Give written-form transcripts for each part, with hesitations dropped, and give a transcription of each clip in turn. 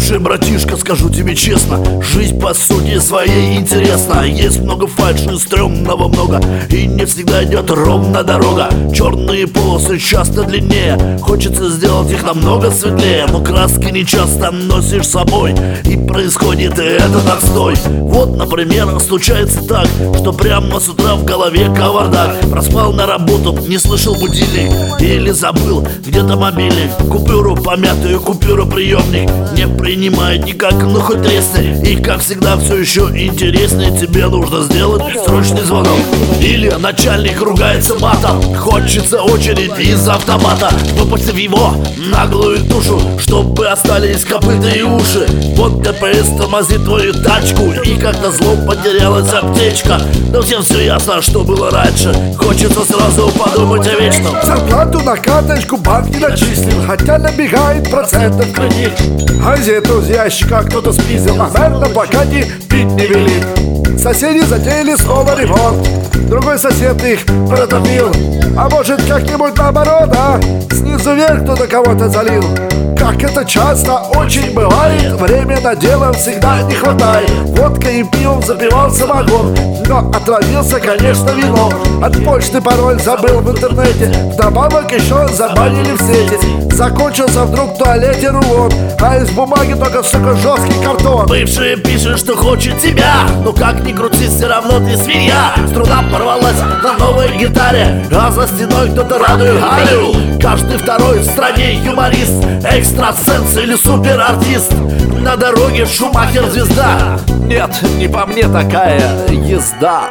Слушай, братишка, скажу тебе честно, жизнь по сути своей интересна. Есть много фальши, стрёмного много, и не всегда идет ровно дорога. Черные полосы часто длиннее, хочется сделать их намного светлее, но краски не часто носишь с собой, и происходит этот отстой. Вот, например, случается так, что прямо с утра в голове кавардак. Проспал на работу, не слышал будильник, или забыл где-то мобильник. Купюру помятую, купюру приемник не принимает никак, ну хоть тресни. И как всегда все еще интереснее, тебе нужно сделать срочный звонок. Или начальник ругается матом, хочется очередь из автомата, выпустив его наглую тушу, чтобы остались копыта и уши. Вот ДПС тормозит твою тачку, и как назло потерялась аптечка. Но всем все ясно, что было раньше, хочется сразу подумать о вечном. Зарплату на карточку банк не начислил, хотя набегает процентов кредит. Газету из ящика кто-то спиздил, а мэр на плакате пить не велит. Соседи затеяли снова ремонт, другой сосед их протопил. А может как-нибудь наоборот, а? Снизу вверх кто-то кого-то залил. Как это часто очень бывает, время на дело всегда не хватает. Водкой и пивом запивал самогон, но отравился, конечно, вином. От почты пароль забыл в интернете, вдобавок еще забанили в сети. Закончился вдруг в туалете рулон, а из бумаги только, сука, жесткий картон. Бывшая пишет, что хочет тебя, но как ни крути, все равно ты свинья. Струна порвалась на новой гитаре, а за стеной кто-то радует Галю. Каждый второй в стране юморист, экстрасенс или суперартист. На дороге Шумахер звезда. Нет, не по мне такая езда.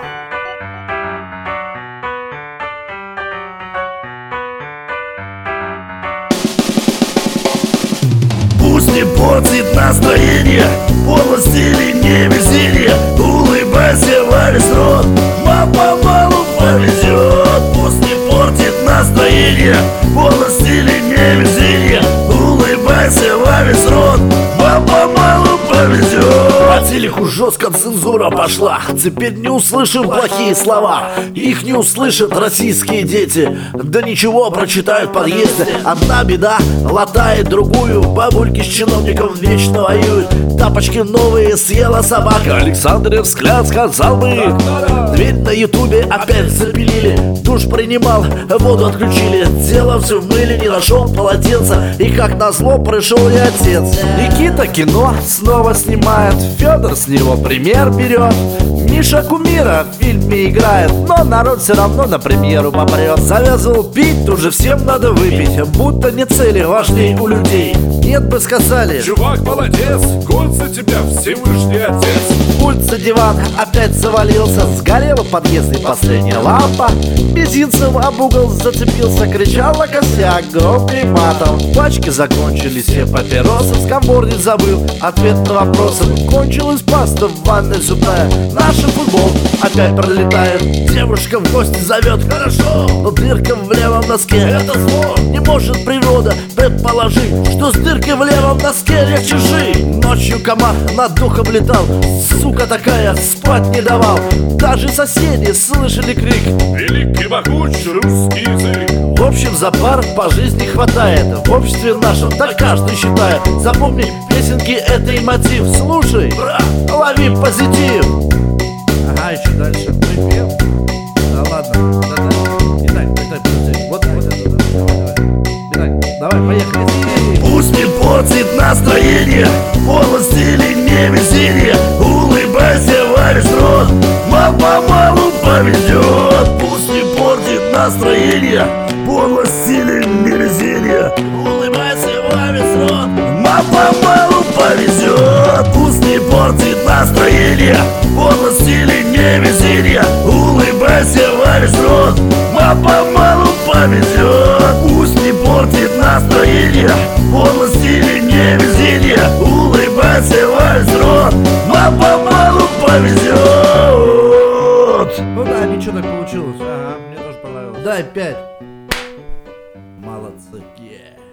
Пусть не портит настроение, полость или невезение. Улыбайся во весь рот, мало повезет. Пусть не портит настроение, полость или невезение. Улыбайся во весь рот, мало повезет. По телеку жестко цензура пошла, теперь не услышим плохие слова. Их не услышат российские дети, да ничего прочитают в подъезде. Одна беда латает другую, бабульки с чиновником вечно воюют. Тапочки новые съела собака, Александров взгляд сказал бы. Дверь на ютубе опять запилили, душ принимал, воду отключили. Дело все в мыле, не нашел полотенца, и как назло пришел и отец. Никита кино снова снимает, Федор с него пример берет. Миша кумира в фильме играет, но народ все равно на премьеру попрет. Завязывал пить, тут же всем надо выпить, будто не цели важней у людей. Нет бы сказали: чувак, молодец, год за тебя, Всевышний Отец. Пульт диван опять завалился, сгорела в подъезде последняя лампа. Мизинцем об угол зацепился, кричал на косяк громким матом. Пачки закончились, все папиросы, скамборник забыл ответ на вопросы. Кончилась паста в ванной зубная, наш футбол опять пролетает. Девушка в гости зовет, хорошо, но дырка в левом носке — это зло. Не может природа предположить, что с дыркой в левом носке легче жить. Ночью комар над духом летал, сука такая, спать не давал. Даже соседи слышали крик: великий могучий русский язык. В общем, за пар по жизни хватает, в обществе нашем так каждый считает. Запомни песенки, это и мотив. Слушай, брат, лови позитив. Ага, еще дальше припев. Да ладно, итак, подожди. Вот это, итак, давай, поехали. Пусть не портит настроение, полость или невезение. Улыбайся во весь рот, мало повезет. Пусть не портит настроение, полость или невезение. Улыбайся во весь рот, мало повезет. Пусть не портит настроение, полость или невезение. Улыбайся во весь рот, мало повезет. Пусть не портит настроение, полость или невезение. Улыбайся во весь рот, мало повезет. Ну да, ничего так получилось. Ага, мне тоже понравилось. Дай 5. Молодцы. Yeah.